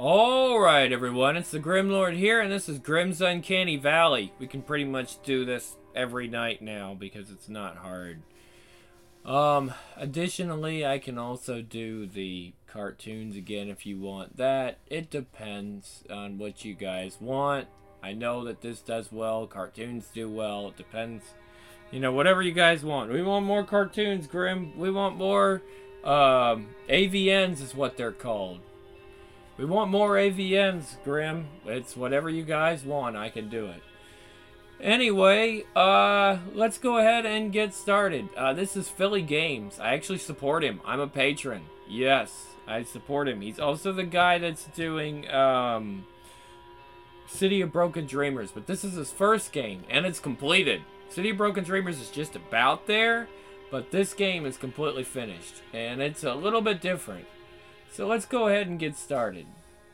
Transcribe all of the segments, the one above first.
Alright everyone, it's the Grimlord here, and this is Grim's Uncanny Valley. We can pretty much do this every night now because it's not hard. Additionally, I can also do the cartoons again if you want that. It depends on what you guys want. I know that this does well, cartoons do well, it depends. You know, whatever you guys want. We want more cartoons, Grim. We want more, AVNs is what they're called. We want more AVNs, Grim. It's whatever you guys want. I can do it. Anyway, let's go ahead and get started. This is Philly Games. I actually support him. I'm a patron. Yes, I support him. He's also the guy that's doing, City of Broken Dreamers. But this is his first game, and it's completed. City of Broken Dreamers is just about there, but this game is completely finished. And it's a little bit different. So let's go ahead and get started.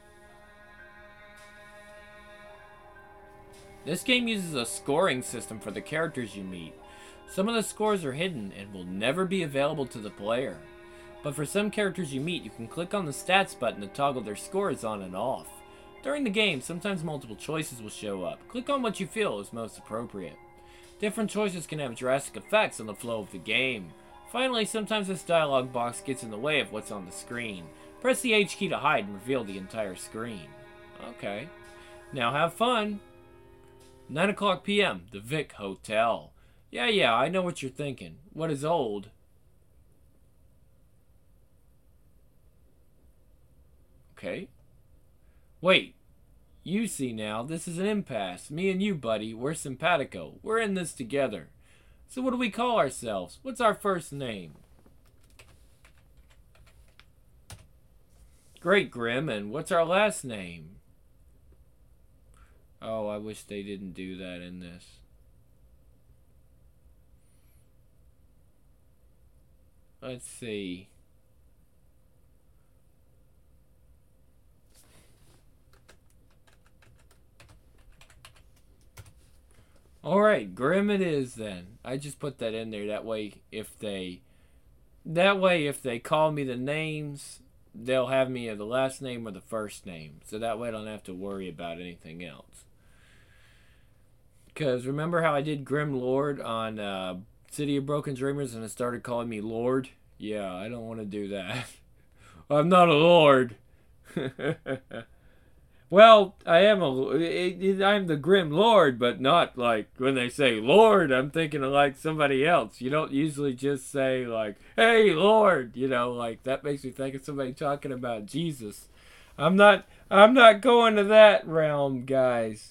This game uses a scoring system for the characters you meet. Some of the scores are hidden and will never be available to the player. But for some characters you meet, you can click on the stats button to toggle their scores on and off. During the game, sometimes multiple choices will show up. Click on what you feel is most appropriate. Different choices can have drastic effects on the flow of the game. Finally, sometimes this dialog box gets in the way of what's on the screen. Press the H key to hide and reveal the entire screen. Okay. Now have fun. 9 o'clock p.m. The Vic Hotel. Yeah, I know what you're thinking. What is old? Okay. Wait. You see now, this is an impasse. Me and you, buddy, we're simpatico. We're in this together. So what do we call ourselves? What's our first name? Great, Grim, and what's our last name? Oh, I wish they didn't do that in this. Let's see. Alright, Grim it is then. I just put that in there. That way if they call me the names, they'll have me as the last name or the first name. So that way I don't have to worry about anything else. Because remember how I did Grim Lord on City of Broken Dreamers and it started calling me Lord? Yeah, I don't want to do that. I'm not a Lord. Well, I'm the Grim Lord, but not like when they say Lord, I'm thinking of like somebody else. You don't usually just say like, hey, Lord, you know, like that makes me think of somebody talking about Jesus. I'm not going to that realm, guys.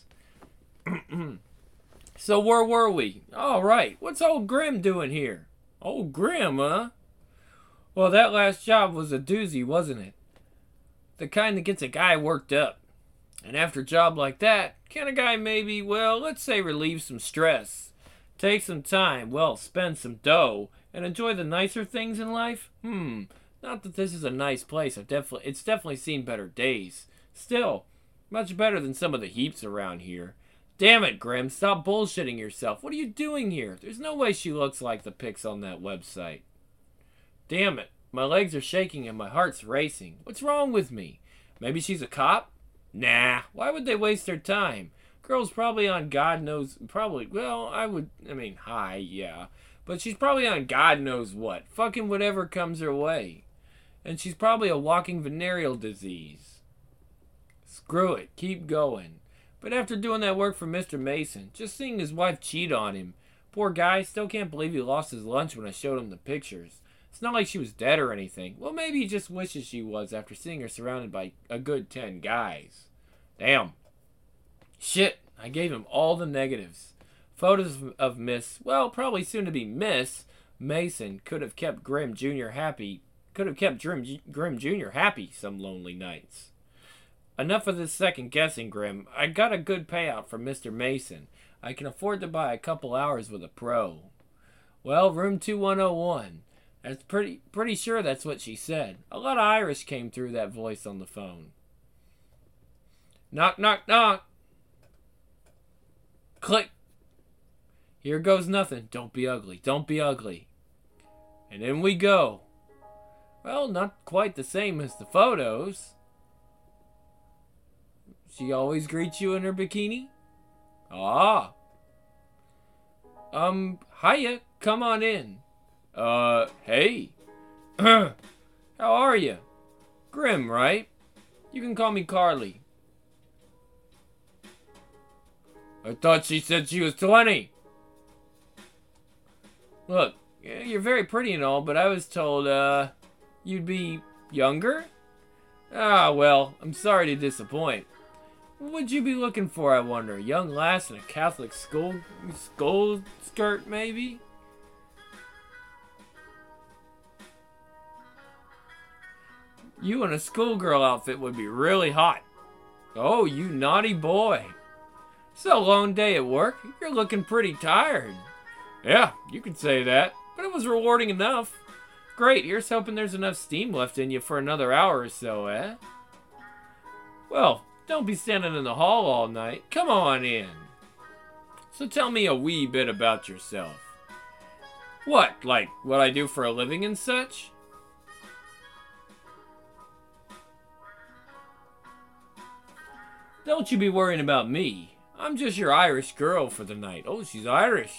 So where were we? All right, what's old Grim doing here? Old Grim, huh? Well, that last job was a doozy, wasn't it? The kind that gets a guy worked up. And after a job like that, can a guy maybe, well, let's say relieve some stress, take some time, well, spend some dough, and enjoy the nicer things in life? Not that this is a nice place. It's definitely seen better days. Still, much better than some of the heaps around here. Damn it, Grim, stop bullshitting yourself. What are you doing here? There's no way she looks like the pics on that website. Damn it, my legs are shaking and my heart's racing. What's wrong with me? Maybe she's a cop? Nah, why would they waste their time? Girl's probably on God knows, yeah. But she's probably on God knows what. Fucking whatever comes her way. And she's probably a walking venereal disease. Screw it, keep going. But after doing that work for Mr. Mason, just seeing his wife cheat on him, poor guy, still can't believe he lost his lunch when I showed him the pictures. It's not like she was dead or anything. Well, maybe he just wishes she was after seeing her surrounded by a good 10 guys. Damn. Shit, I gave him all the negatives. Photos of probably soon to be Miss Mason could have kept Grim Jr. happy. Grim Jr. happy some lonely nights. Enough of this second guessing, Grim. I got a good payout from Mr. Mason. I can afford to buy a couple hours with a pro. Well, room 2101. That's pretty sure that's what she said. A lot of Irish came through that voice on the phone. Knock, knock, knock. Click. Here goes nothing. Don't be ugly. Don't be ugly. And in we go. Well, not quite the same as the photos. She always greets you in her bikini? Ah. Hiya. Come on in. Hey. How are you? Grim, right? You can call me Carly. I thought she said she was 20. Look, you're very pretty and all, but I was told, you'd be younger? Ah, well, I'm sorry to disappoint. What would you be looking for, I wonder? A young lass in a Catholic school skirt, maybe? You in a schoolgirl outfit would be really hot. Oh, you naughty boy. It's a long day at work. You're looking pretty tired. Yeah, you could say that, but it was rewarding enough. Great, here's hoping there's enough steam left in you for another hour or so, eh? Well, don't be standing in the hall all night. Come on in. So tell me a wee bit about yourself. What, like what I do for a living and such? Don't you be worrying about me. I'm just your Irish girl for the night. Oh, she's Irish.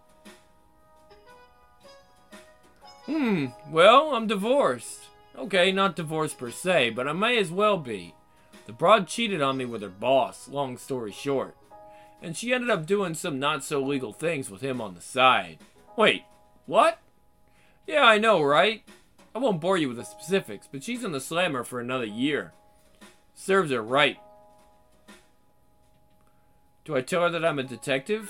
Well, I'm divorced. Okay, not divorced per se, but I may as well be. The broad cheated on me with her boss, long story short. And she ended up doing some not-so-legal things with him on the side. Wait, what? Yeah, I know, right? I won't bore you with the specifics, but she's in the slammer for another year. Serves her right. Do I tell her that I'm a detective?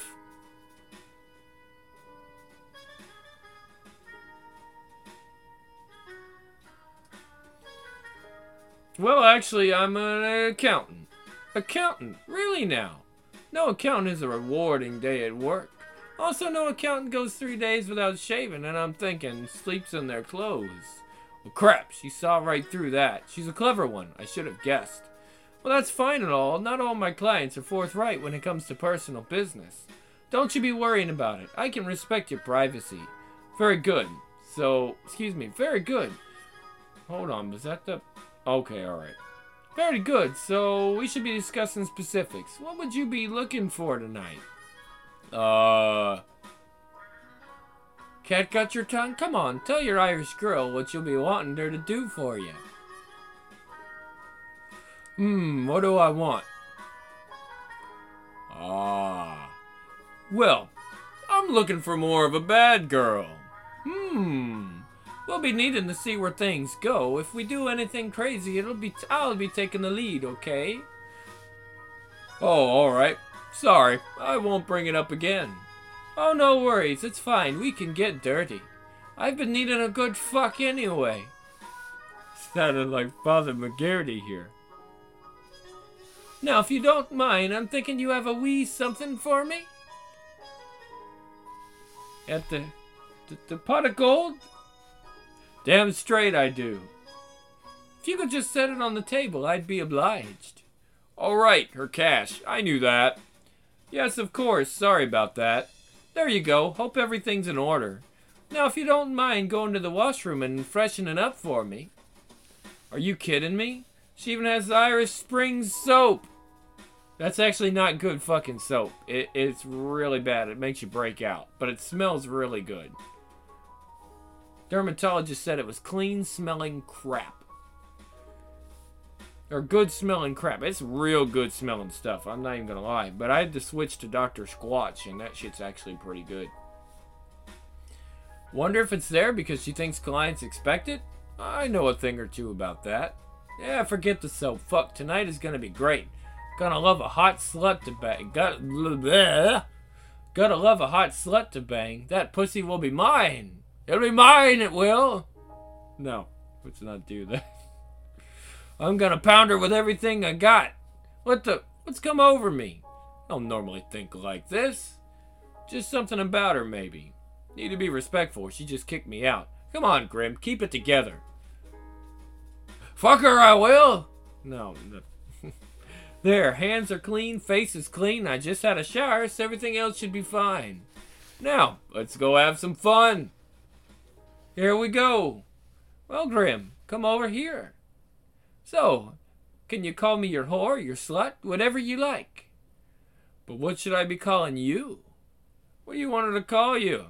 Well, actually, I'm an accountant. Accountant? Really now? No accountant is a rewarding day at work. Also, no accountant goes 3 days without shaving, and I'm thinking, sleeps in their clothes. Well, crap, she saw right through that. She's a clever one, I should have guessed. Well, that's fine and all. Not all my clients are forthright when it comes to personal business. Don't you be worrying about it. I can respect your privacy. Very good. So, excuse me, very good. Hold on, was that the... Okay, alright. Very good, so we should be discussing specifics. What would you be looking for tonight? Cat got your tongue? Come on, tell your Irish girl what you'll be wanting her to do for you. What do I want? Well, I'm looking for more of a bad girl. We'll be needing to see where things go. If we do anything crazy, I'll be taking the lead, okay? Oh, alright. Sorry, I won't bring it up again. Oh, no worries, it's fine, we can get dirty. I've been needing a good fuck anyway. Sounded like Father McGarity here. Now, if you don't mind, I'm thinking you have a wee something for me? At the pot of gold? Damn straight I do. If you could just set it on the table, I'd be obliged. All right, her cash. I knew that. Yes, of course. Sorry about that. There you go. Hope everything's in order. Now, if you don't mind going to the washroom and freshening up for me. Are you kidding me? She even has Irish Springs soap. That's actually not good fucking soap. It's really bad. It makes you break out. But it smells really good. Dermatologist said it was clean-smelling crap. Or good-smelling crap. It's real good-smelling stuff. I'm not even gonna lie. But I had to switch to Dr. Squatch, and that shit's actually pretty good. Wonder if it's there because she thinks clients expect it? I know a thing or two about that. Yeah, forget the soap. Fuck, tonight is gonna be great. Gonna love a hot slut to bang. Gotta love a hot slut to bang. That pussy will be mine. It'll be mine, it will. No, let's not do that. I'm gonna pound her with everything I got. What's come over me? I don't normally think like this. Just something about her, maybe. Need to be respectful. She just kicked me out. Come on, Grim, keep it together. Fuck her, I will. No. There, hands are clean, face is clean. I just had a shower, so everything else should be fine. Now, let's go have some fun. Here we go. Well, Grim, come over here. So, Can you call me your whore, your slut, whatever you like? But what should I be calling you? What do you want her to call you?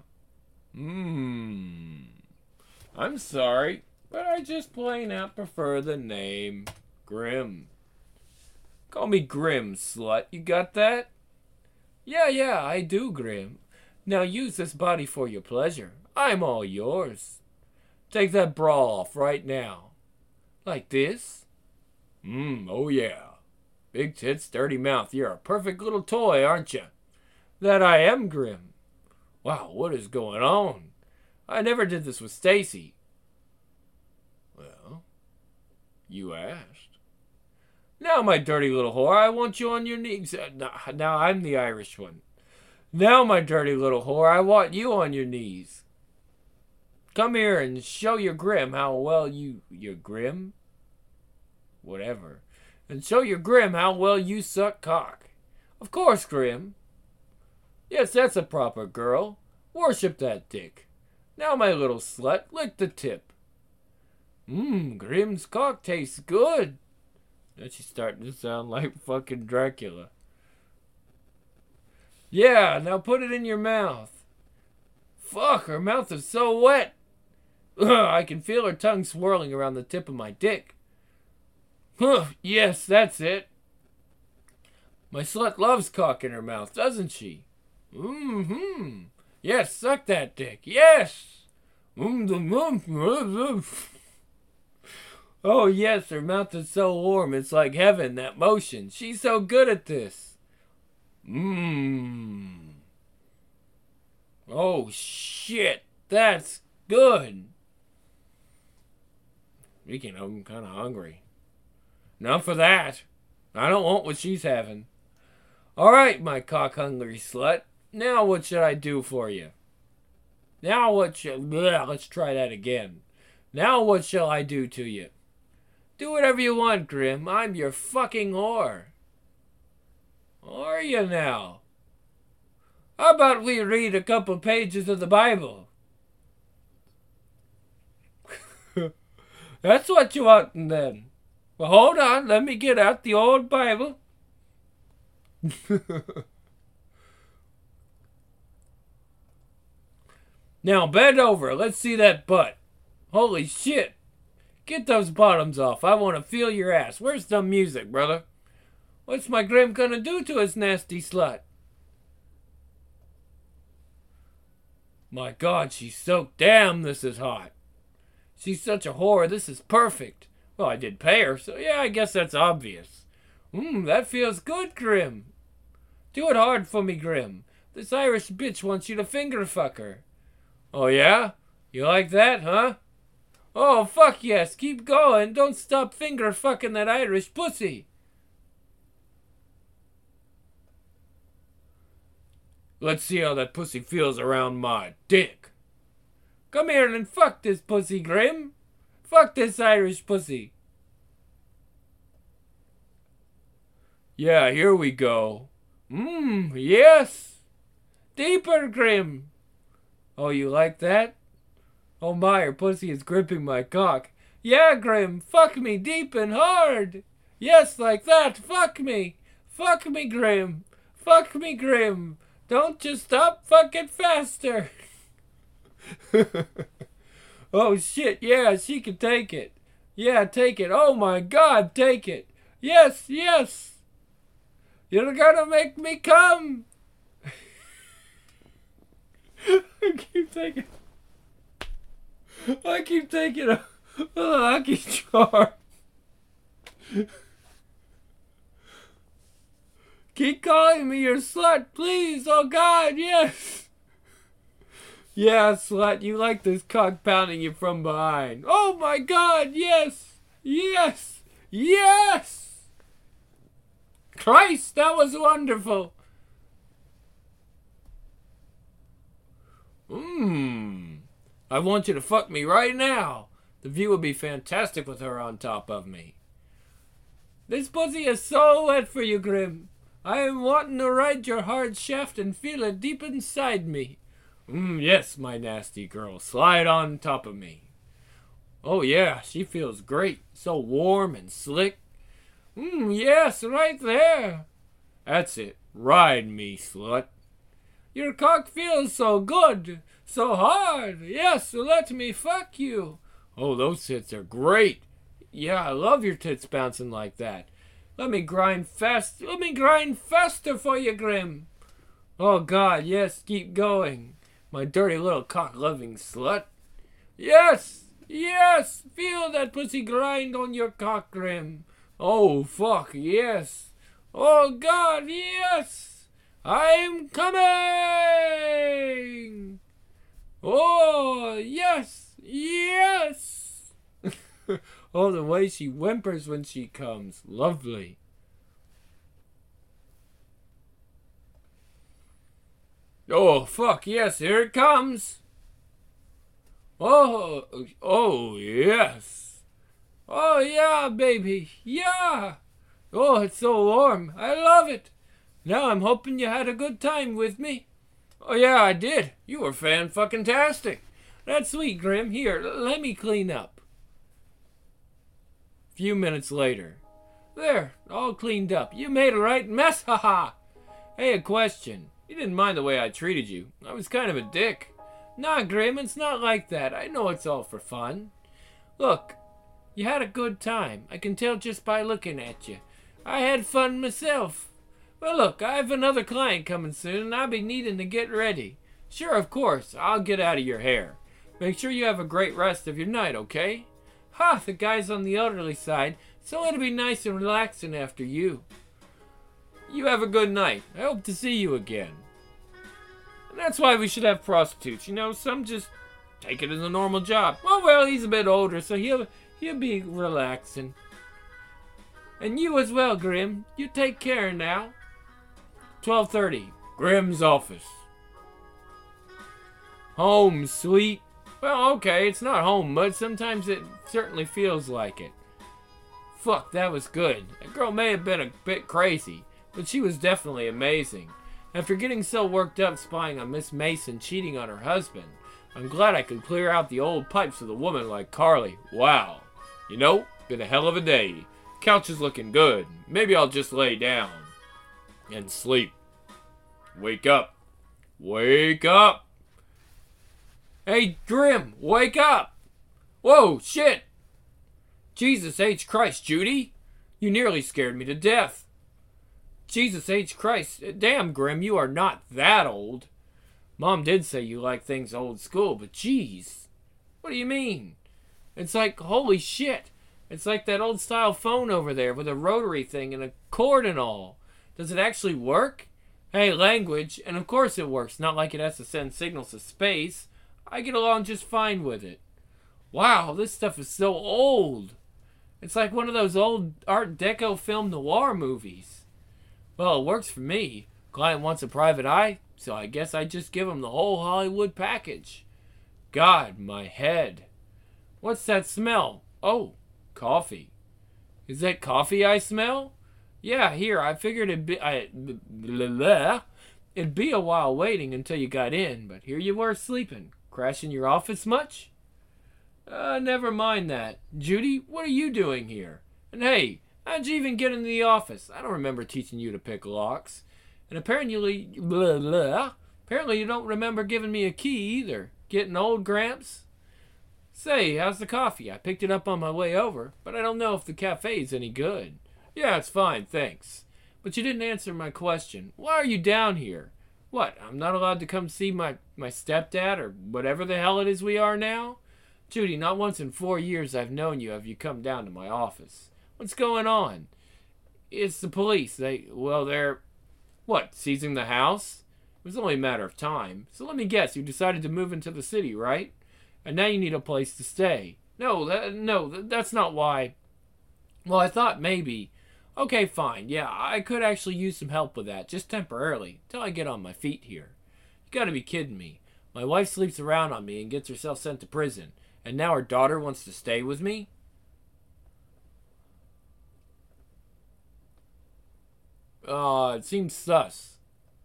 I'm sorry, but I just plain out prefer the name Grim. Call me Grim, slut. You got that? Yeah, I do, Grim. Now use this body for your pleasure. I'm all yours. Take that bra off right now. Like this? Oh yeah. Big tits, dirty mouth. You're a perfect little toy, aren't you? That I am, Grim. Wow, what is going on? I never did this with Stacy. Well, you asked. Now, my dirty little whore, I want you on your knees. Now I'm the Irish one. Now, my dirty little whore, I want you on your knees. Come here and show your Grim how well your Grim? Whatever. And show your Grim how well you suck cock. Of course, Grim. Yes, that's a proper girl. Worship that dick. Now, my little slut, lick the tip. Grim's cock tastes good. Now she's starting to sound like fucking Dracula. Yeah, now put it in your mouth. Fuck, her mouth is so wet. Ugh, I can feel her tongue swirling around the tip of my dick. Yes, that's it. My slut loves cock in her mouth, doesn't she? Yes, suck that dick. Yes. Oh, yes, her mouth is so warm. It's like heaven, that motion. She's so good at this. Oh, shit. That's good. Speaking of, I'm kind of hungry. Enough for that. I don't want what she's having. All right, my cock-hungry slut. Now what should I do for you? Now what should... let's try that again. Now what shall I do to you? Do whatever you want, Grim. I'm your fucking whore. Are you now? How about we read a couple pages of the Bible? That's what you want then. Well, hold on. Let me get out the old Bible. Now bend over. Let's see that butt. Holy shit. Get those bottoms off. I want to feel your ass. Where's the music, brother? What's my Grim gonna do to his nasty slut? My God, she's soaked. Damn, this is hot. She's such a whore. This is perfect. Well, I did pay her, so yeah, I guess that's obvious. That feels good, Grim. Do it hard for me, Grim. This Irish bitch wants you to finger fuck her. Oh, yeah? You like that, huh? Oh, fuck yes. Keep going. Don't stop finger fucking that Irish pussy. Let's see how that pussy feels around my dick. Come here and fuck this pussy, Grim. Fuck this Irish pussy. Yeah, here we go. Yes. Deeper, Grim. Oh, you like that? Oh my, her pussy is gripping my cock. Yeah, Grim, fuck me deep and hard. Yes, like that. Fuck me. Fuck me, Grim. Fuck me, Grim. Don't just stop fucking faster. Oh shit, yeah, she can take it. Yeah, take it. Oh my God, take it. Yes, yes. You're gonna make me come. I keep taking a Lucky Charm. Keep calling me your slut, please. Oh God, yes. Yeah, slut, you like this cock pounding you from behind. Oh my God, yes. Yes. Yes. Christ, that was wonderful. I want you to fuck me right now. The view would be fantastic with her on top of me. This pussy is so wet for you, Grim. I am wanting to ride your hard shaft and feel it deep inside me. Yes, my nasty girl. Slide on top of me. Oh, yeah, she feels great. So warm and slick. Yes, right there. That's it. Ride me, slut. Your cock feels so good, so hard. Yes, let me fuck you. Oh, those tits are great. Yeah, I love your tits bouncing like that. Let me grind fast. Let me grind faster for you, Grim. Oh, God, yes, keep going. My dirty little cock-loving slut. Yes, yes, feel that pussy grind on your cock, Grim. Oh, fuck, yes. Oh, God, yes. I'm coming! Oh, yes! Yes! Oh, the way she whimpers when she comes. Lovely. Oh, fuck, yes, here it comes. Oh, yes. Oh, yeah, baby, yeah. Oh, it's so warm. I love it. Now I'm hoping you had a good time with me. Oh yeah, I did. You were fan-fucking-tastic. That's sweet, Grim. Here, let me clean up. A few minutes later. There, all cleaned up. You made a right mess, haha. Hey, a question. You didn't mind the way I treated you. I was kind of a dick. Nah, Grim, it's not like that. I know it's all for fun. Look, you had a good time. I can tell just by looking at you. I had fun myself. Well, look, I have another client coming soon, and I'll be needing to get ready. Sure, of course, I'll get out of your hair. Make sure you have a great rest of your night, okay? Ha, the guy's on the elderly side, so it'll be nice and relaxing after you. You have a good night. I hope to see you again. And that's why we should have prostitutes. You know, some just take it as a normal job. Well, he's a bit older, so he'll be relaxing. And you as well, Grim. You take care now. 12:30. Grim's office. Home, sweet. Well, okay, it's not home, but sometimes it certainly feels like it. Fuck, that was good. That girl may have been a bit crazy, but she was definitely amazing. After getting so worked up spying on Miss Mason cheating on her husband, I'm glad I could clear out the old pipes with a woman like Carly. Wow. You know, been a hell of a day. Couch is looking good. Maybe I'll just lay down and sleep. Wake up. Wake up. Hey, Grim, wake up. Whoa, shit. Jesus H. Christ, Judy. You nearly scared me to death. Jesus H. Christ. Damn, Grim, you are not that old. Mom did say you like things old school, but geez. What do you mean? It's like, holy shit. It's like that old style phone over there with a rotary thing and a cord and all. Does it actually work? Hey, language. And of course it works. Not like it has to send signals to space. I get along just fine with it. Wow, this stuff is so old. It's like one of those old Art Deco film noir movies. Well, it works for me. Client wants a private eye, so I guess I just give him the whole Hollywood package. God, my head. What's that smell? Oh, coffee. Is that coffee I smell? Yeah, here, I figured it'd be a while waiting until you got in, but here you were sleeping. Crashing your office much? Never mind that. Judy, what are you doing here? And hey, how'd you even get into the office? I don't remember teaching you to pick locks. And apparently you don't remember giving me a key either. Getting old, Gramps? Say, how's the coffee? I picked it up on my way over, but I don't know if the cafe's any good. Yeah, it's fine, thanks. But you didn't answer my question. Why are you down here? What, I'm not allowed to come see my stepdad or whatever the hell it is we are now? Judy, not once in 4 years I've known you have you come down to my office. What's going on? It's the police. They're... What, seizing the house? It was only a matter of time. So let me guess, you decided to move into the city, right? And now you need a place to stay. No, that's not why. Well, I thought maybe... Okay, fine. Yeah, I could actually use some help with that, just temporarily, till I get on my feet here. You gotta be kidding me. My wife sleeps around on me and gets herself sent to prison, and now her daughter wants to stay with me? It seems sus.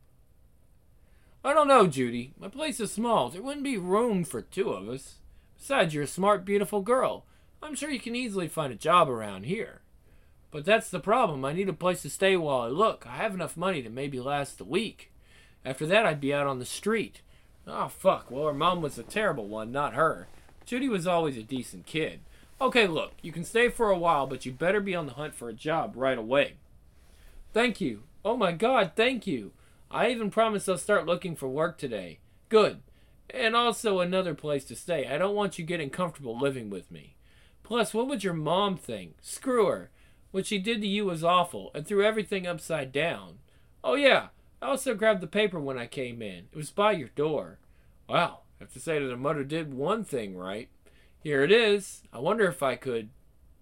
I don't know, Judy. My place is small. There wouldn't be room for two of us. Besides, you're a smart, beautiful girl. I'm sure you can easily find a job around here. But that's the problem. I need a place to stay while I look. I have enough money to maybe last a week. After that, I'd be out on the street. Oh, fuck. Well, her mom was a terrible one, not her. Judy was always a decent kid. Okay, look, you can stay for a while, but you better be on the hunt for a job right away. Thank you. Oh my God, thank you. I even promised I'll start looking for work today. Good. And also another place to stay. I don't want you getting comfortable living with me. Plus, what would your mom think? Screw her. What she did to you was awful and threw everything upside down. Oh yeah, I also grabbed the paper when I came in. It was by your door. Wow, I have to say that her mother did one thing right. Here it is. I wonder if I could...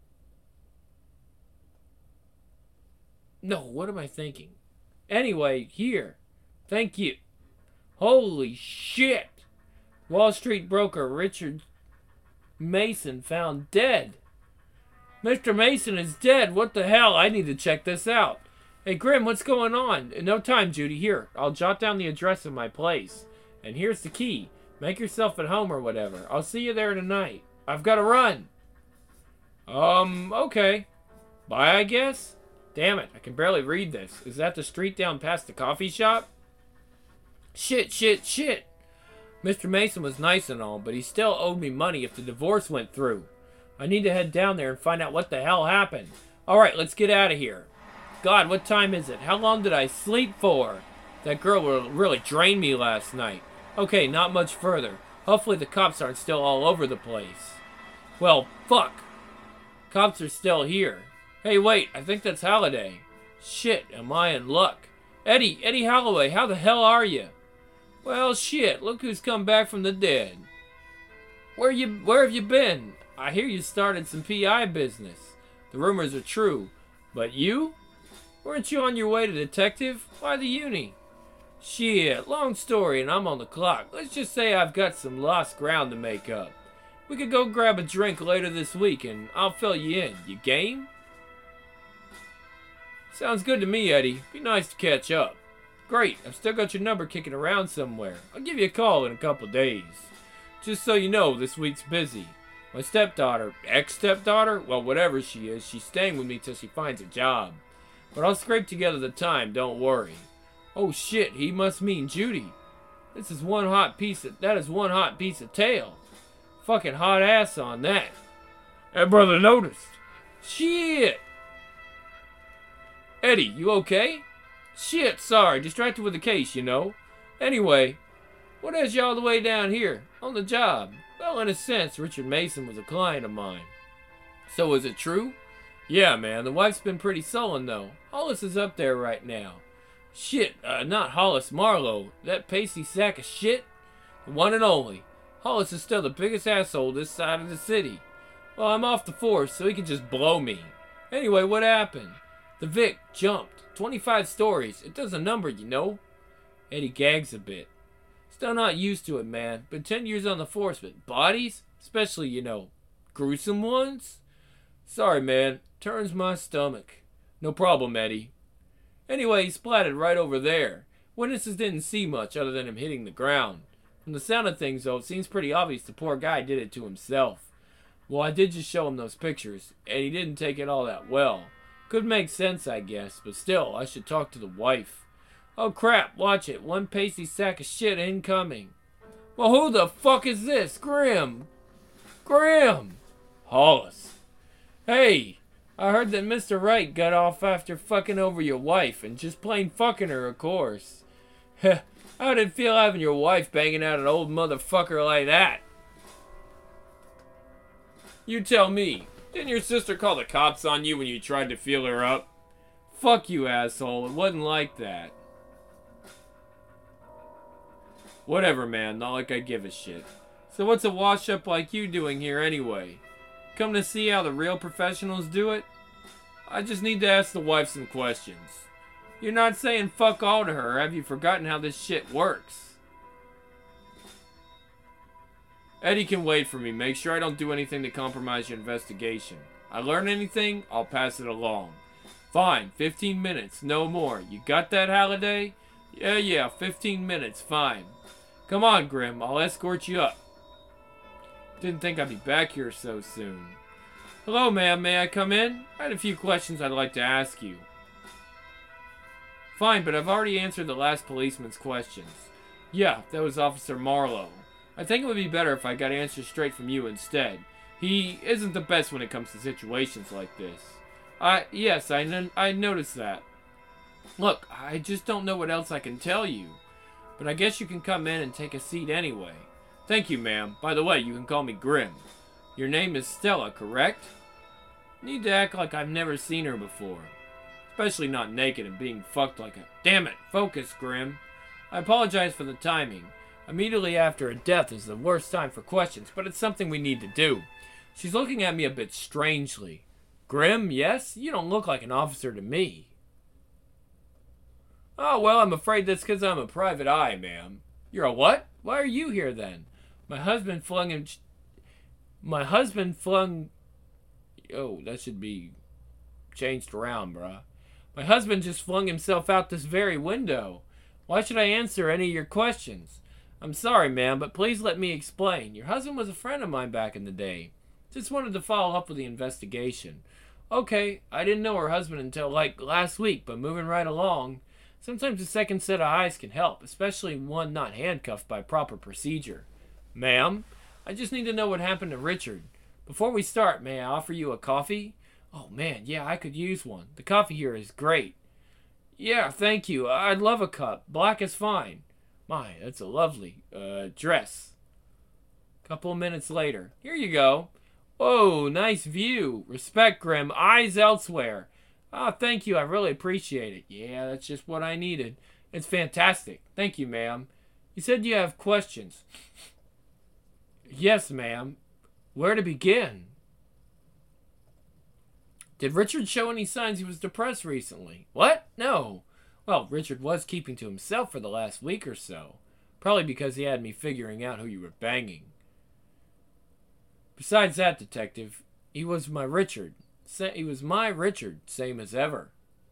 No, what am I thinking? Anyway, here. Thank you. Holy shit! Wall Street broker Richard Mason found dead. Mr. Mason is dead. What the hell? I need to check this out. Hey, Grim, what's going on? No time, Judy. Here, I'll jot down the address of my place. And here's the key. Make yourself at home or whatever. I'll see you there tonight. I've got to run. Okay. Bye, I guess? Damn it, I can barely read this. Is that the street down past the coffee shop? Shit. Mr. Mason was nice and all, but he still owed me money if the divorce went through. I need to head down there and find out what the hell happened. Alright, let's get out of here. God, what time is it? How long did I sleep for? That girl really drained me last night. Okay, not much further. Hopefully the cops aren't still all over the place. Well, fuck. Cops are still here. Hey, wait, I think that's Halliday. Shit, am I in luck? Eddie Holloway, how the hell are you? Well, shit, look who's come back from the dead. Where have you been? I hear you started some PI business. The rumors are true. But you? Weren't you on your way to detective? Why the uni? Shit, long story and I'm on the clock. Let's just say I've got some lost ground to make up. We could go grab a drink later this week and I'll fill you in. You game? Sounds good to me, Eddie. Be nice to catch up. Great, I've still got your number kicking around somewhere. I'll give you a call in a couple days. Just so you know, this week's busy. My stepdaughter, ex-stepdaughter, well, whatever she is, she's staying with me till she finds a job. But I'll scrape together the time, don't worry. Oh shit, he must mean Judy. That is one hot piece of tail. Fucking hot ass on that. That brother noticed. Shit! Eddie, you okay? Shit, sorry, distracted with the case, you know. Anyway, what has you all the way down here? On the job? Well, in a sense, Richard Mason was a client of mine. So is it true? Yeah, man, the wife's been pretty sullen, though. Hollis is up there right now. Shit, not Hollis Marlowe. That pasty sack of shit? The one and only. Hollis is still the biggest asshole this side of the city. Well, I'm off the force, so he can just blow me. Anyway, what happened? The Vic jumped. 25 stories. It does a number, you know. Eddie gags a bit. Still not used to it, man. Been 10 years on the force, but bodies? Especially, you know, gruesome ones? Sorry, man. Turns my stomach. No problem, Eddie. Anyway, he splatted right over there. Witnesses didn't see much other than him hitting the ground. From the sound of things, though, it seems pretty obvious the poor guy did it to himself. Well, I did just show him those pictures, and he didn't take it all that well. Could make sense, I guess, but still, I should talk to the wife. Oh crap, watch it. One pasty sack of shit incoming. Well, who the fuck is this? Grim! Hollis. Hey, I heard that Mr. Wright got off after fucking over your wife, and just plain fucking her, of course. How'd it feel having your wife banging out an old motherfucker like that? You tell me. Didn't your sister call the cops on you when you tried to feel her up? Fuck you, asshole. It wasn't like that. Whatever, man. Not like I give a shit. So what's a wash-up like you doing here anyway? Come to see how the real professionals do it? I just need to ask the wife some questions. You're not saying fuck all to her, or have you forgotten how this shit works? Eddie can wait for me. Make sure I don't do anything to compromise your investigation. I learn anything, I'll pass it along. Fine, 15 minutes, no more. You got that, Halliday? Yeah, 15 minutes, fine. Come on, Grim, I'll escort you up. Didn't think I'd be back here so soon. Hello, ma'am. May I come in? I had a few questions I'd like to ask you. Fine, but I've already answered the last policeman's questions. Yeah, that was Officer Marlowe. I think it would be better if I got answers straight from you instead. He isn't the best when it comes to situations like this. Yes, I noticed that. Look, I just don't know what else I can tell you. But I guess you can come in and take a seat anyway. Thank you, ma'am. By the way, you can call me Grim. Your name is Stella, correct? Need to act like I've never seen her before. Especially not naked and being fucked like a... Damn it! Focus, Grim. I apologize for the timing. Immediately after a death is the worst time for questions, but it's something we need to do. She's looking at me a bit strangely. Grim, yes? You don't look like an officer to me. Oh, well, I'm afraid that's because I'm a private eye, ma'am. You're a what? Why are you here, then? My husband flung... Oh, that should be changed around, bruh. My husband just flung himself out this very window. Why should I answer any of your questions? I'm sorry, ma'am, but please let me explain. Your husband was a friend of mine back in the day. Just wanted to follow up with the investigation. Okay, I didn't know her husband until, last week, but moving right along. Sometimes a second set of eyes can help, especially one not handcuffed by proper procedure. Ma'am, I just need to know what happened to Richard. Before we start, may I offer you a coffee? Oh, man, yeah, I could use one. The coffee here is great. Yeah, thank you. I'd love a cup. Black is fine. My, that's a lovely, dress. Couple of minutes later. Here you go. Whoa, nice view. Respect, Grim. Eyes elsewhere. Ah, thank you. I really appreciate it. Yeah, that's just what I needed. It's fantastic. Thank you, ma'am. You said you have questions. Yes, ma'am. Where to begin? Did Richard show any signs he was depressed recently? What? No. Well, Richard was keeping to himself for the last week or so. Probably because he had me figuring out who you were banging. Besides that, detective, he was my Richard. He was my Richard, same as ever.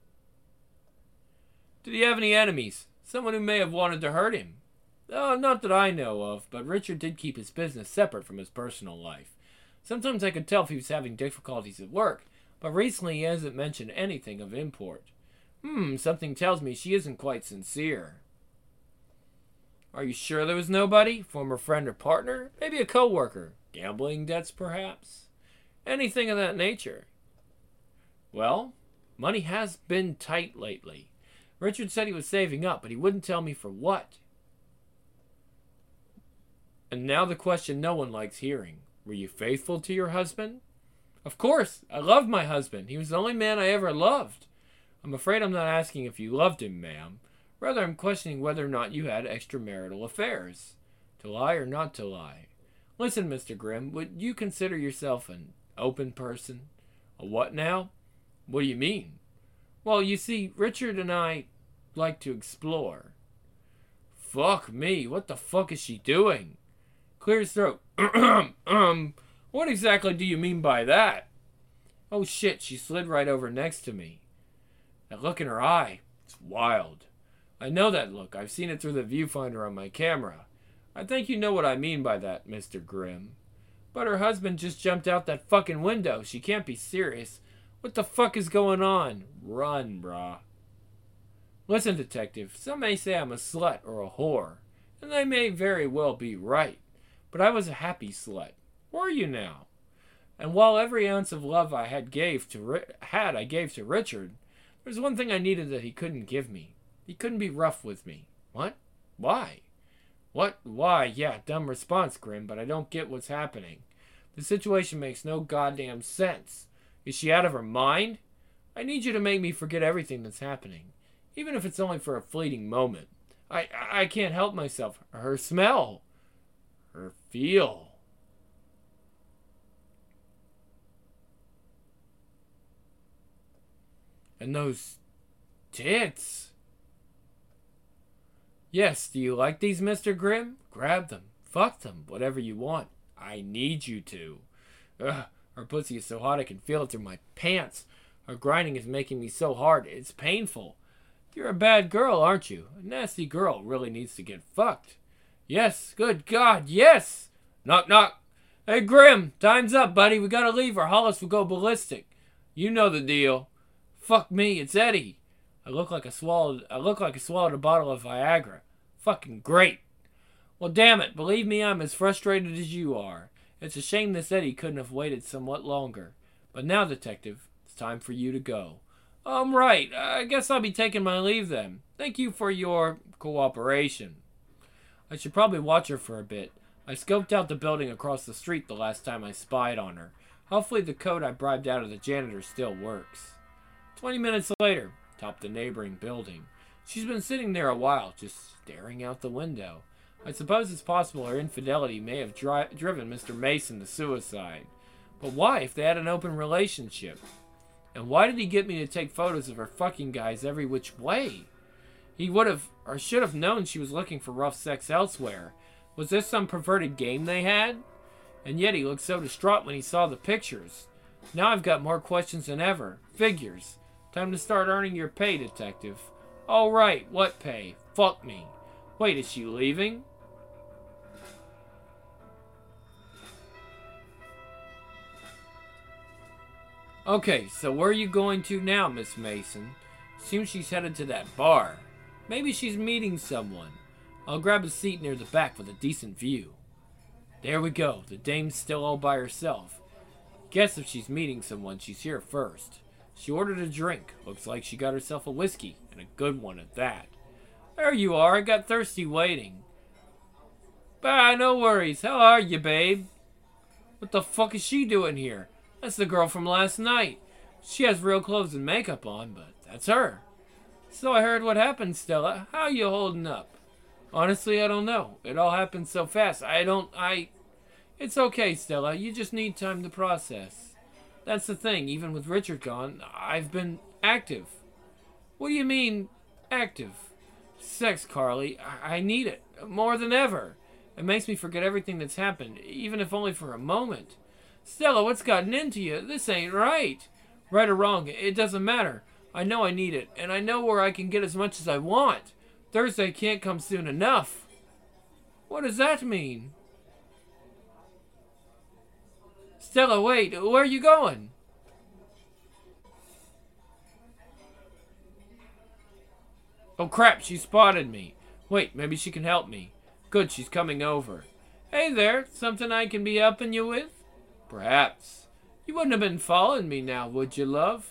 Did he have any enemies? Someone who may have wanted to hurt him? Oh, not that I know of, but Richard did keep his business separate from his personal life. Sometimes I could tell if he was having difficulties at work, but recently he hasn't mentioned anything of import. Something tells me she isn't quite sincere. Are you sure there was nobody? Former friend or partner? Maybe a co-worker? Gambling debts, perhaps? Anything of that nature? Well, money has been tight lately. Richard said he was saving up, but he wouldn't tell me for what. And now the question no one likes hearing. Were you faithful to your husband? Of course. I loved my husband. He was the only man I ever loved. I'm afraid I'm not asking if you loved him, ma'am. Rather, I'm questioning whether or not you had extramarital affairs. To lie or not to lie? Listen, Mr. Grimm, would you consider yourself an open person? A what now? What do you mean? Well, you see, Richard and I like to explore. Fuck me, what the fuck is she doing? Clear his throat. What exactly do you mean by that? Oh shit, she slid right over next to me. That look in her eye, it's wild. I know that look. I've seen it through the viewfinder on my camera. I think you know what I mean by that, Mr. Grimm. But her husband just jumped out that fucking window. She can't be serious. What the fuck is going on? Run, brah. Listen, detective, some may say I'm a slut or a whore, and they may very well be right. But I was a happy slut. Were you now? And while every ounce of love I gave to Richard, there's one thing I needed that he couldn't give me. He couldn't be rough with me. What? Why? What? Why? Yeah, dumb response, Grim, but I don't get what's happening. The situation makes no goddamn sense. Is she out of her mind? I need you to make me forget everything that's happening, even if it's only for a fleeting moment. I can't help myself. Her smell. Her feel. And those tits. Yes, do you like these, Mr. Grimm? Grab them. Fuck them. Whatever you want. I need you to. Ugh, her pussy is so hot I can feel it through my pants. Her grinding is making me so hard. It's painful. You're a bad girl, aren't you? A nasty girl really needs to get fucked. Yes, good God, yes! Knock, knock. Hey, Grim, time's up, buddy. We gotta leave or Hollis will go ballistic. You know the deal. Fuck me, it's Eddie. I look like I swallowed a bottle of Viagra. Fucking great. Well, damn it. Believe me, I'm as frustrated as you are. It's a shame this Eddie couldn't have waited somewhat longer. But now, Detective, it's time for you to go. Right. I guess I'll be taking my leave then. Thank you for your cooperation. I should probably watch her for a bit. I scoped out the building across the street the last time I spied on her. Hopefully the code I bribed out of the janitor still works. 20 minutes later, atop the neighboring building. She's been sitting there a while, just staring out the window. I suppose it's possible her infidelity may have driven Mr. Mason to suicide. But why if they had an open relationship? And why did he get me to take photos of her fucking guys every which way? He would have, or should have known she was looking for rough sex elsewhere. Was this some perverted game they had? And yet he looked so distraught when he saw the pictures. Now I've got more questions than ever. Figures. Time to start earning your pay, Detective. All right, what pay? Fuck me. Wait, is she leaving? Okay, so where are you going to now, Miss Mason? Seems she's headed to that bar. Maybe she's meeting someone. I'll grab a seat near the back with a decent view. There we go. The dame's still all by herself. Guess if she's meeting someone, she's here first. She ordered a drink. Looks like she got herself a whiskey, and a good one at that. There you are. I got thirsty waiting. Bah, no worries. How are you, babe? What the fuck is she doing here? That's the girl from last night. She has real clothes and makeup on, but that's her. So I heard what happened, Stella. How you holding up? Honestly, I don't know. It all happened so fast. It's okay, Stella. You just need time to process. That's the thing. Even with Richard gone, I've been active. What do you mean, active? Sex, Carly. I need it. More than ever. It makes me forget everything that's happened, even if only for a moment. Stella, what's gotten into you? This ain't right. Right or wrong, it doesn't matter. I know I need it, and I know where I can get as much as I want. Thursday can't come soon enough. What does that mean? Stella, wait, where are you going? Oh crap, she spotted me. Wait, maybe she can help me. Good, she's coming over. Hey there, something I can be helping you with? Perhaps. You wouldn't have been following me now, would you, love?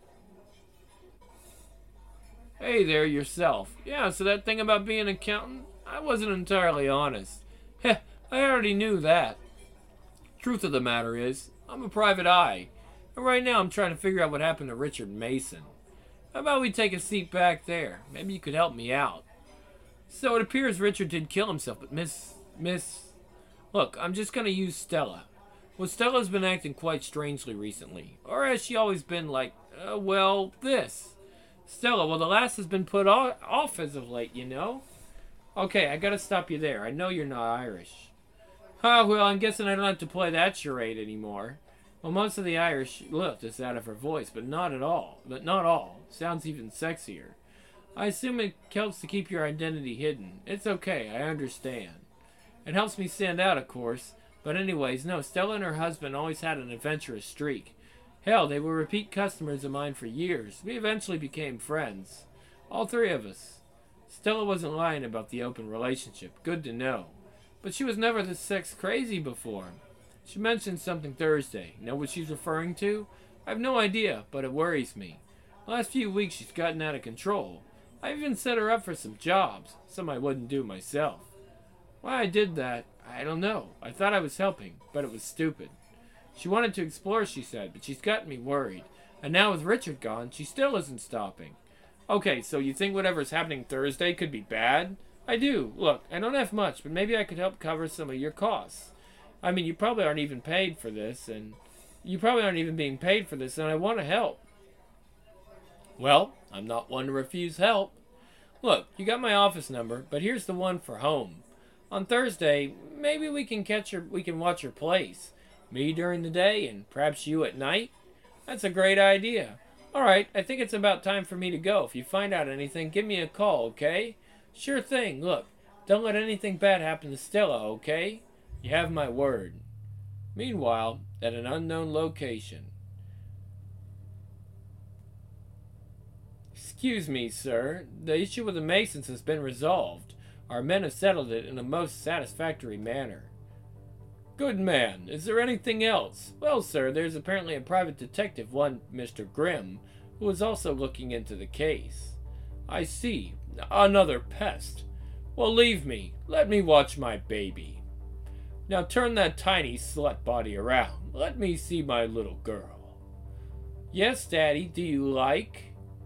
Hey there, yourself. Yeah, so that thing about being an accountant? I wasn't entirely honest. Heh, I already knew that. Truth of the matter is, I'm a private eye. And right now I'm trying to figure out what happened to Richard Mason. How about we take a seat back there? Maybe you could help me out. So it appears Richard did kill himself, but Miss... Look, I'm just going to use Stella. Well, Stella's been acting quite strangely recently. Or has she always been like, this? Stella, well, the last has been put off as of late, you know? Okay, I gotta stop you there. I know you're not Irish. Oh, well, I'm guessing I don't have to play that charade anymore. Well, most of the Irish lift is out of her voice, but not all. Sounds even sexier. I assume it helps to keep your identity hidden. It's okay, I understand. It helps me stand out, of course. But anyways, no, Stella and her husband always had an adventurous streak. Hell, they were repeat customers of mine for years. We eventually became friends. All three of us. Stella wasn't lying about the open relationship. Good to know. But she was never this sex crazy before. She mentioned something Thursday. Know what she's referring to? I have no idea, but it worries me. The last few weeks she's gotten out of control. I even set her up for some jobs, some I wouldn't do myself. Why I did that, I don't know. I thought I was helping, but it was stupid. She wanted to explore, she said, but she's gotten me worried. And now with Richard gone, she still isn't stopping. Okay, so you think whatever's happening Thursday could be bad? I do. Look, I don't have much, but maybe I could help cover some of your costs. I mean, you probably aren't even paid for this, and I want to help. Well, I'm not one to refuse help. Look, you got my office number, but here's the one for home. On Thursday, maybe we can watch your place. Me during the day and perhaps you at night? That's a great idea. All right, I think it's about time for me to go. If you find out anything, give me a call, okay? Sure thing. Look, don't let anything bad happen to Stella, okay? You have my word. Meanwhile, at an unknown location. Excuse me, sir. The issue with the Masons has been resolved. Our men have settled it in a most satisfactory manner. Good man. Is there anything else? Well, sir, there's apparently a private detective, one Mr. Grimm, who is also looking into the case. I see. Another pest. Well, leave me. Let me watch my baby. Now turn that tiny slut body around. Let me see my little girl. Yes, Daddy, do you like?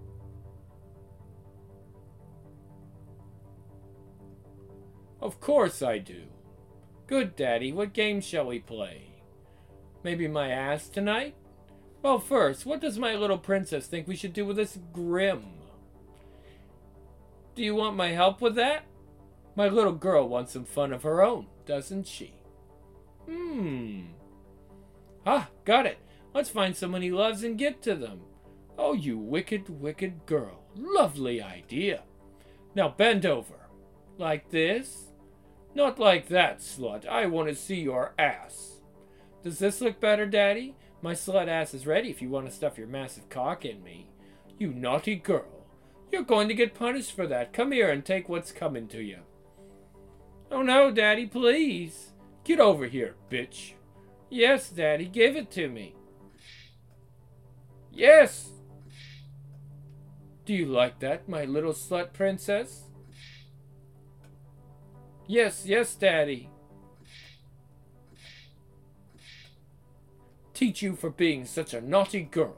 Of course I do. Good, Daddy. What game shall we play? Maybe my ass tonight? Well, first, what does my little princess think we should do with this Grimm? Do you want my help with that? My little girl wants some fun of her own, doesn't she? Ah, got it. Let's find someone he loves and get to them. Oh, you wicked, wicked girl. Lovely idea. Now bend over. Like this? Not like that, slut. I want to see your ass. Does this look better, Daddy? My slut ass is ready if you want to stuff your massive cock in me. You naughty girl. You're going to get punished for that. Come here and take what's coming to you. Oh no, Daddy, please. Get over here, bitch. Yes, Daddy, give it to me. Yes. Do you like that, my little slut princess? Yes, yes, Daddy. Teach you for being such a naughty girl.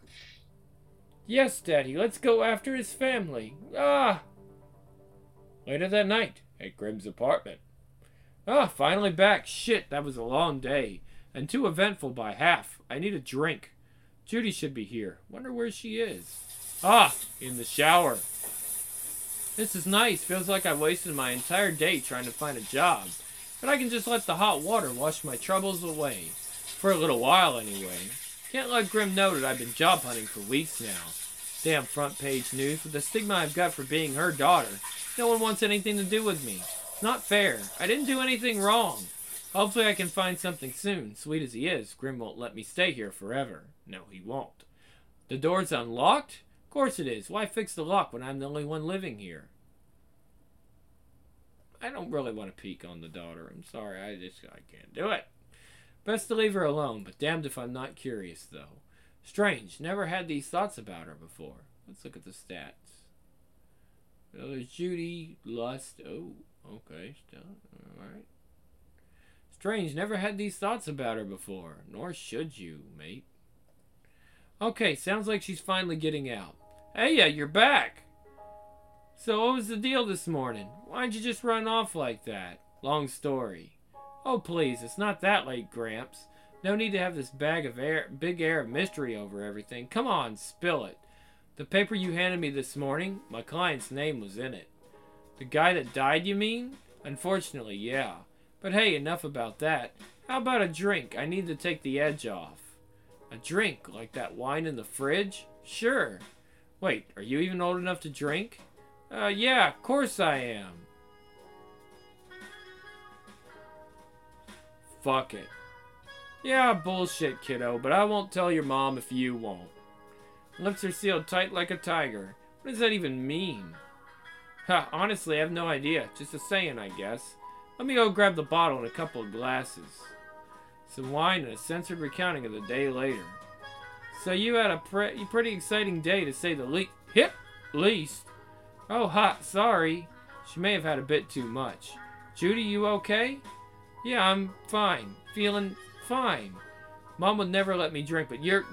Yes, Daddy, let's go after his family. Ah! Later that night, at Grimm's apartment. Ah, finally back. Shit, that was a long day. And too eventful by half. I need a drink. Judy should be here. Wonder where she is. Ah, in the shower. This is nice. Feels like I wasted my entire day trying to find a job. But I can just let the hot water wash my troubles away. For a little while, anyway. Can't let Grimm know that I've been job hunting for weeks now. Damn front page news. With the stigma I've got for being her daughter, no one wants anything to do with me. Not fair. I didn't do anything wrong. Hopefully I can find something soon. Sweet as he is, Grimm won't let me stay here forever. No, he won't. The door's unlocked? Of course it is. Why fix the lock when I'm the only one living here? I don't really want to peek on the daughter. I'm sorry. I can't do it. Best to leave her alone, but damned if I'm not curious, though. Strange. Never had these thoughts about her before. Let's look at the stats. Well, there's Judy, lust. Oh, okay. Still. Alright. Strange. Never had these thoughts about her before. Nor should you, mate. Okay, sounds like she's finally getting out. Hey, you're back. So what was the deal this morning? Why'd you just run off like that? Long story. Oh, please, it's not that late, Gramps. No need to have this big air of mystery over everything. Come on, spill it. The paper you handed me this morning, my client's name was in it. The guy that died, you mean? Unfortunately, yeah. But hey, enough about that. How about a drink? I need to take the edge off. A drink? Like that wine in the fridge? Sure. Wait, are you even old enough to drink? Yeah, of course I am. Fuck it. Yeah, bullshit, kiddo, but I won't tell your mom if you won't. Lips are sealed tight like a tiger. What does that even mean? Ha, honestly, I have no idea. Just a saying, I guess. Let me go grab the bottle and a couple of glasses. Some wine and a censored recounting of the day later. So you had a pretty exciting day, to say the least. Oh, sorry. She may have had a bit too much. Judy, you okay? Yeah, I'm fine. Feeling fine. Mom would never let me drink, but you're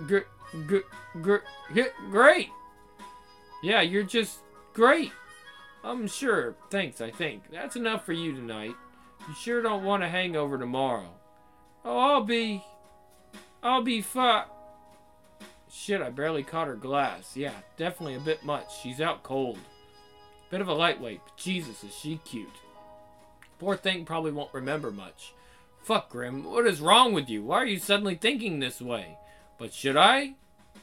great. Yeah, you're just great. I'm sure. Thanks, I think. That's enough for you tonight. You sure don't want a hangover tomorrow. Oh, I'll be fine. Shit, I barely caught her glass. Yeah, definitely a bit much. She's out cold. Bit of a lightweight, but Jesus, is she cute. Poor thing probably won't remember much. Fuck, Grimm, what is wrong with you? Why are you suddenly thinking this way? But should I?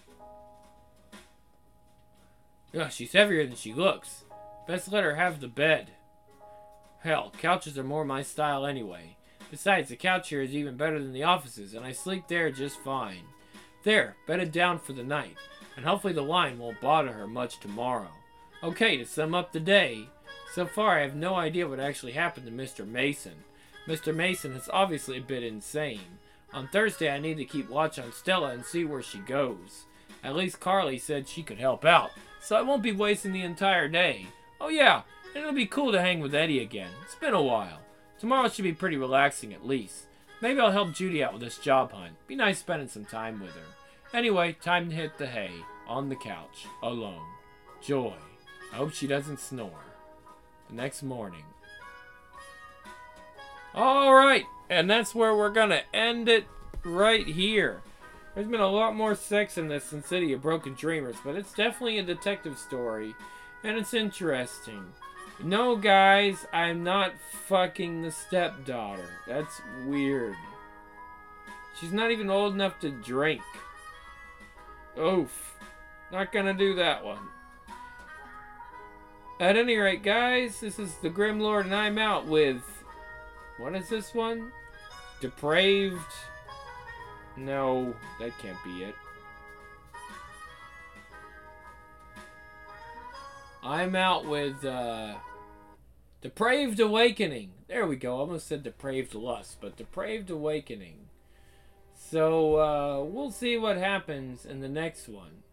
Ugh, she's heavier than she looks. Best let her have the bed. Hell, couches are more my style anyway. Besides, the couch here is even better than the offices, and I sleep there just fine. There, bedded down for the night, and hopefully the line won't bother her much tomorrow. Okay, to sum up the day, so far I have no idea what actually happened to Mr. Mason. Mr. Mason is obviously a bit insane. On Thursday I need to keep watch on Stella and see where she goes. At least Carly said she could help out, so I won't be wasting the entire day. Oh yeah, and it'll be cool to hang with Eddie again. It's been a while. Tomorrow should be pretty relaxing at least. Maybe I'll help Judy out with this job hunt. Be nice spending some time with her. Anyway, time to hit the hay. On the couch. Alone. Joy. I hope she doesn't snore. The next morning. Alright, and that's where we're gonna end it right here. There's been a lot more sex in this than City of Broken Dreamers, but it's definitely a detective story, and it's interesting. No, guys, I'm not fucking the stepdaughter. That's weird. She's not even old enough to drink. Oof. Not gonna do that one. At any rate, guys, this is the Grim Lord, and I'm out with... What is this one? Depraved... No, that can't be it. I'm out with, Depraved Awakening. There we go. I almost said Depraved Lust, but Depraved Awakening. So, we'll see what happens in the next one.